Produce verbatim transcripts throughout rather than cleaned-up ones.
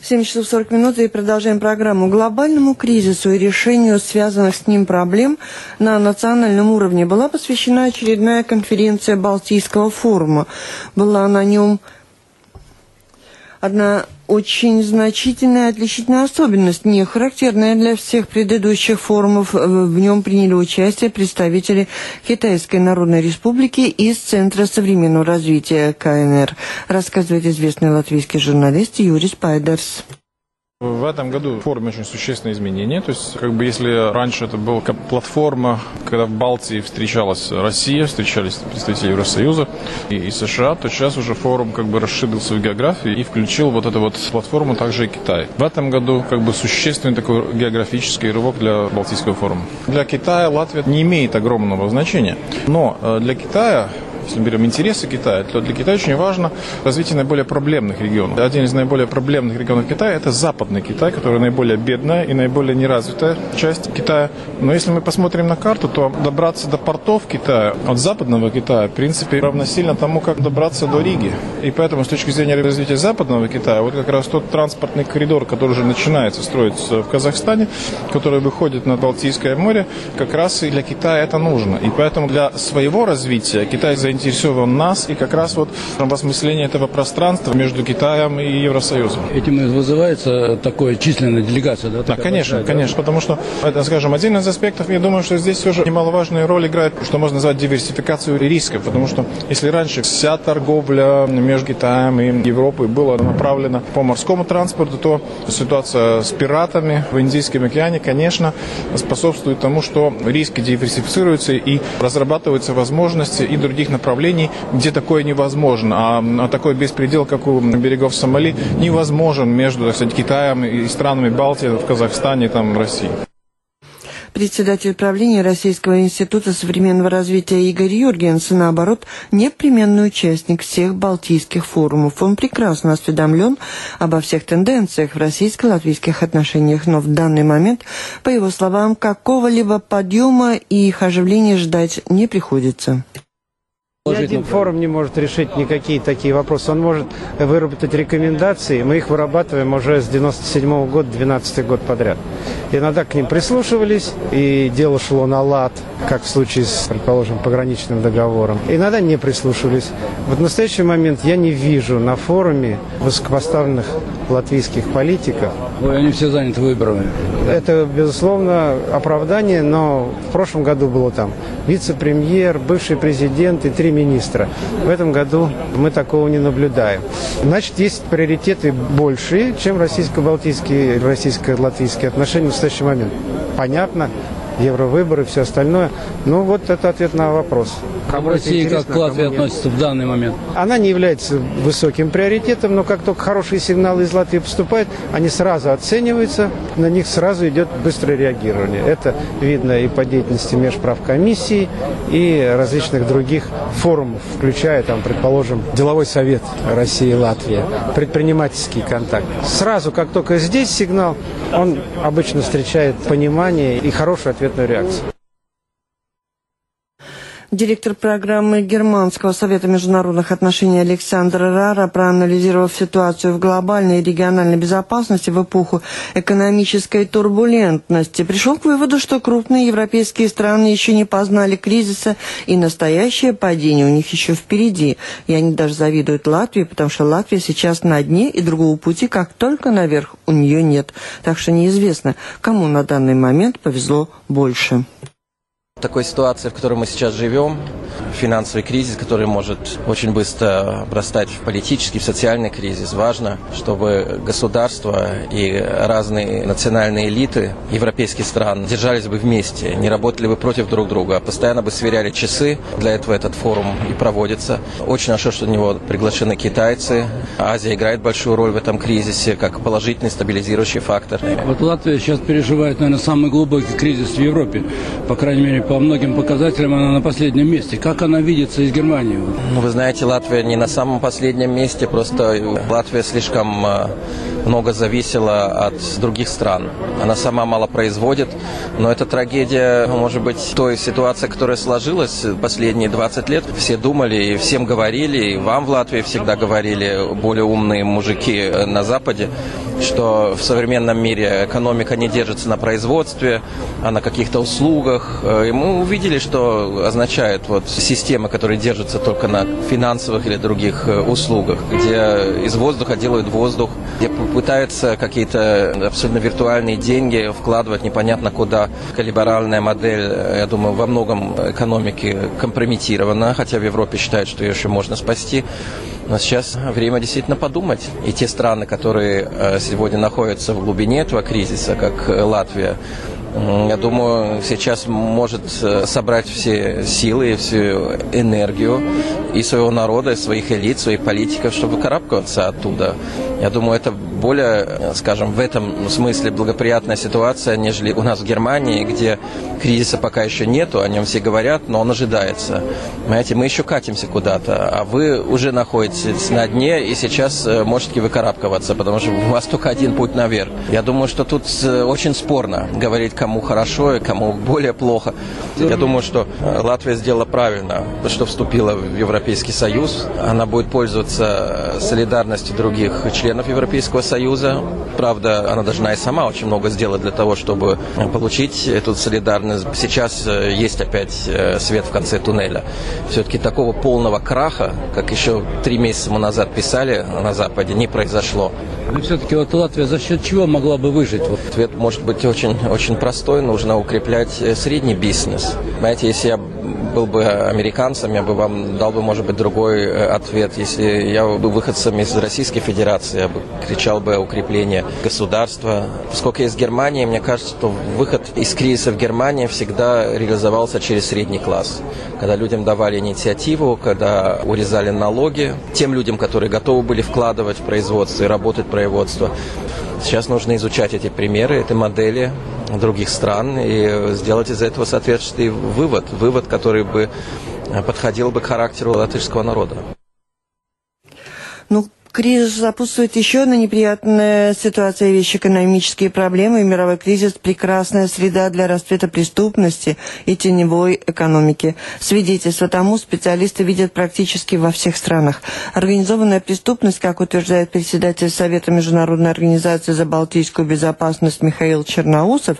семь часов сорок минут, и продолжаем программу. Глобальному кризису и решению связанных с ним проблем на национальном уровне была посвящена очередная конференция Балтийского форума. Была на нем одна очень значительная отличительная особенность, не характерная для всех предыдущих форумов. В нем приняли участие представители Китайской Народной Республики из Центра современного развития ка эн эр, рассказывает известный латвийский журналист Юрис Пайдерс. В этом году в форуме очень существенные изменения. То есть, как бы если раньше это была как платформа, когда в Балтии встречалась Россия, встречались представители Евросоюза и, и США, то сейчас уже форум как бы расширил свою географию и включил вот эту вот платформу также и Китай. В этом году как бы существенный такой географический рывок для Балтийского форума. Для Китая Латвия не имеет огромного значения, но для Китая, если мы берем интересы Китая, то для Китая очень важно развитие наиболее проблемных регионов. Один из наиболее проблемных регионов Китая – это Западный Китай, который наиболее бедная и наиболее неразвитая часть Китая. Но если мы посмотрим на карту, то добраться до портов Китая от Западного Китая, в принципе, равносильно тому, как добраться до Риги. И поэтому с точки зрения развития Западного Китая, вот как раз тот транспортный коридор, который уже начинается строиться в Казахстане, который выходит на Балтийское море, как раз и для Китая это нужно. И поэтому для своего развития Китай заинтересован заинтересован нас и как раз вот в осмыслении этого пространства между Китаем и Евросоюзом. Этим и вызывается такое численная делегация, да? Да, конечно, большая, конечно, да? Потому что это, скажем, один из аспектов, я думаю, что здесь тоже немаловажную роль играет, что можно назвать диверсификацию рисков, потому что если раньше вся торговля между Китаем и Европой была направлена по морскому транспорту, то ситуация с пиратами в Индийском океане, конечно, способствует тому, что риски диверсифицируются и разрабатываются возможности и других направлений, где такое невозможно. А, а такой беспредел, как у берегов Сомали, невозможен между, так сказать, Китаем и странами Балтии, в Казахстане и там, в России. Председатель правления Российского института современного развития Игорь Юргенс, наоборот, непременный участник всех балтийских форумов. Он прекрасно осведомлен обо всех тенденциях в российско-латвийских отношениях, но в данный момент, по его словам, какого-либо подъема и их оживления ждать не приходится. Ни один форум не может решить никакие такие вопросы. Он может выработать рекомендации. Мы их вырабатываем уже с девяносто седьмого года, двенадцатый год подряд. Иногда к ним прислушивались, и дело шло на лад, как в случае с, предположим, пограничным договором. Иногда не прислушивались. Вот в настоящий момент я не вижу на форуме высокопоставленных латвийских политиков. Ой, они все заняты выборами. Это, безусловно, оправдание, но в прошлом году было там вице-премьер, бывший президент и три министра. В этом году мы такого не наблюдаем. Значит, есть приоритеты большие, чем российско-балтийские, российско-латвийские отношения в настоящий момент. Понятно, евровыборы, все остальное. Ну, вот это ответ на вопрос. Кому Россия как к Латвии относится в данный момент? Она не является высоким приоритетом, но как только хорошие сигналы из Латвии поступают, они сразу оцениваются, на них сразу идет быстрое реагирование. Это видно и по деятельности межправкомиссии, и различных других форумов, включая, там, предположим, деловой совет России и Латвии, предпринимательский контакт. Сразу, как только здесь сигнал, он обычно встречает понимание и хорошую ответную реакцию. Директор программы Германского совета международных отношений Александр Рара, проанализировав ситуацию в глобальной и региональной безопасности в эпоху экономической турбулентности, пришел к выводу, что крупные европейские страны еще не познали кризиса, и настоящее падение у них еще впереди. И они даже завидуют Латвии, потому что Латвия сейчас на дне, и другого пути, как только наверх, у нее нет. Так что неизвестно, кому на данный момент повезло больше. В такой ситуации, в которой мы сейчас живем, финансовый кризис, который может очень быстро обрастать в политический, в социальный кризис, важно, чтобы государства и разные национальные элиты европейских стран держались бы вместе, не работали бы против друг друга, а постоянно бы сверяли часы. Для этого этот форум и проводится. Очень хорошо, что на него приглашены китайцы. Азия играет большую роль в этом кризисе, как положительный стабилизирующий фактор. Вот Латвия сейчас переживает, наверное, самый глубокий кризис в Европе. По крайней мере, по многим показателям она на последнем месте. Как она видится из Германии? Ну, вы знаете, Латвия не на самом последнем месте, просто Латвия слишком много зависела от других стран. Она сама мало производит, но эта трагедия, может быть, той ситуации, которая сложилась последние двадцать лет. Все думали и всем говорили, и вам в Латвии всегда говорили, более умные мужики на Западе, что в современном мире экономика не держится на производстве, а на каких-то услугах. И мы увидели, что означает вот система, которая держится только на финансовых или других услугах, где из воздуха делают воздух, где пытаются какие-то абсолютно виртуальные деньги вкладывать непонятно куда. Либеральная модель, я думаю, во многом экономики компрометирована, хотя в Европе считают, что ее еще можно спасти. Но сейчас время действительно подумать. И те страны, которые сегодня находятся в глубине этого кризиса, как Латвия, я думаю, сейчас может собрать все силы, всю энергию и своего народа, и своих элит, своих политиков, чтобы выкарабкиваться оттуда. Я думаю, это более, скажем, в этом смысле благоприятная ситуация, нежели у нас в Германии, где кризиса пока еще нету, о нем все говорят, но он ожидается. Понимаете, мы еще катимся куда-то, а вы уже находитесь на дне и сейчас можете выкарабкиваться, потому что у вас только один путь наверх. Я думаю, что тут очень спорно говорить, кому хорошо и кому более плохо. Я думаю, что Латвия сделала правильно, что вступила в Европейский Союз. Она будет пользоваться солидарностью других членов Европейского Союза. Правда, она должна и сама очень много сделать для того, чтобы получить эту солидарность. Сейчас есть опять свет в конце туннеля. Все-таки такого полного краха, как еще три месяца назад писали на Западе, не произошло. Но все-таки вот Латвия за счет чего могла бы выжить? Ответ может быть очень, очень простой. Нужно укреплять средний бизнес. Знаете, если я был бы американцем, я бы вам дал бы, может быть, другой ответ. Если я был выходцем из Российской Федерации, я бы кричал бы о укреплении государства. Поскольку я из Германии, мне кажется, что выход из кризиса в Германии всегда реализовался через средний класс. Когда людям давали инициативу, когда урезали налоги, тем людям, которые готовы были вкладывать в производство и работать в производство. Сейчас нужно изучать эти примеры, эти модели других стран и сделать из этого соответствующий вывод, вывод, который бы подходил бы к характеру латышского народа. Ну, кризис сопутствует еще одна неприятная ситуация, вещь экономические проблемы. Мировой кризис – прекрасная среда для расцвета преступности и теневой экономики. Свидетельство тому специалисты видят практически во всех странах. Организованная преступность, как утверждает председатель Совета Международной организации за балтийскую безопасность Михаил Черноусов,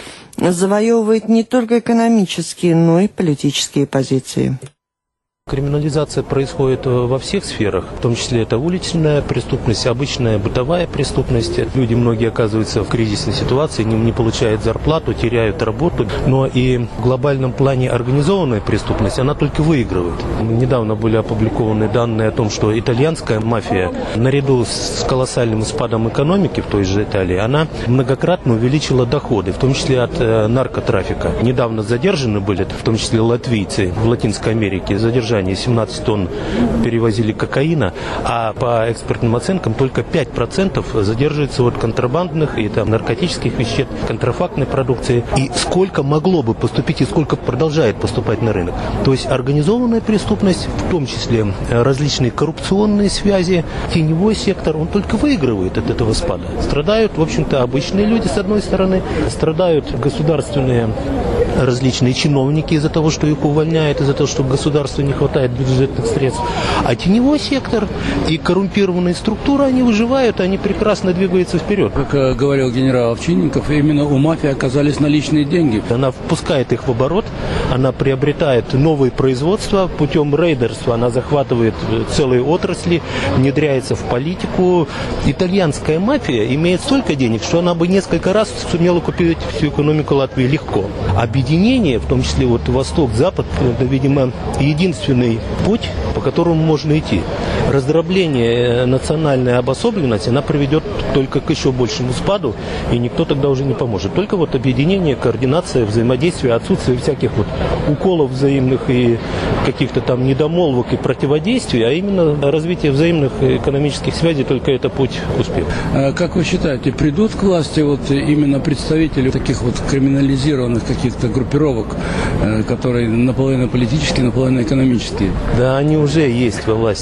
завоевывает не только экономические, но и политические позиции. Криминализация происходит во всех сферах, в том числе это уличная преступность, обычная бытовая преступность. Люди многие оказываются в кризисной ситуации, не, не получают зарплату, теряют работу. Но и в глобальном плане организованная преступность, она только выигрывает. Недавно были опубликованы данные о том, что итальянская мафия, наряду с колоссальным спадом экономики в той же Италии, она многократно увеличила доходы, в том числе от э, наркотрафика. Недавно задержаны были, в том числе латвийцы в Латинской Америке, задержаны семнадцать тонн перевозили кокаина, а по экспертным оценкам только пять процентов задерживается от контрабандных и там, наркотических веществ, контрафактной продукции. И сколько могло бы поступить и сколько продолжает поступать на рынок. То есть организованная преступность, в том числе различные коррупционные связи, теневой сектор, он только выигрывает от этого спада. Страдают, в общем-то, обычные люди с одной стороны, страдают государственные различные чиновники из-за того, что их увольняют, из-за того, что государству не хватает бюджетных средств. А теневой сектор и коррумпированные структуры, они выживают, они прекрасно двигаются вперед. Как э, говорил генерал Овчинников, именно у мафии оказались наличные деньги. Она впускает их в оборот, она приобретает новые производства путем рейдерства, она захватывает целые отрасли, внедряется в политику. Итальянская мафия имеет столько денег, что она бы несколько раз сумела купить всю экономику Латвии легко. Объединение, в том числе вот Восток-Запад, это, видимо, единственный путь, по которому можно идти. Раздробление, национальная обособленность, она приведет только к еще большему спаду, и никто тогда уже не поможет. Только вот объединение, координация, взаимодействие, отсутствие всяких вот уколов взаимных и каких-то там недомолвок и противодействий, а именно развитие взаимных экономических связей, только это путь к успеху. Как вы считаете, придут к власти вот именно представители таких вот криминализированных каких-то группировок, которые наполовину политические, наполовину экономические? Да, они уже есть во власти везде, к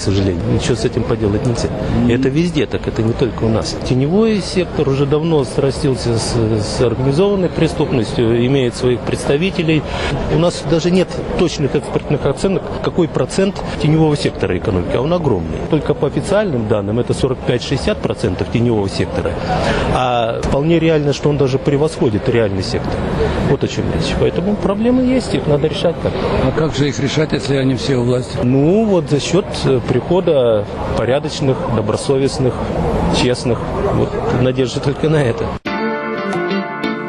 сожалению. Ничего с этим поделать нельзя. И это везде так, это не только у нас. Теневой сектор уже давно срастился с, с организованной преступностью, имеет своих представителей. У нас даже нет точных экспертных оценок, какой процент теневого сектора экономики, а он огромный. Только по официальным данным это сорок пять - шестьдесят процентов теневого сектора. А вполне реально, что он даже превосходит реальный сектор. Вот о чем речь. Поэтому проблемы есть, их надо решать как-то. А как же их решать, если они все у власти? Ну, вот за счет прихода порядочных, добросовестных, честных. Вот надежда только на это.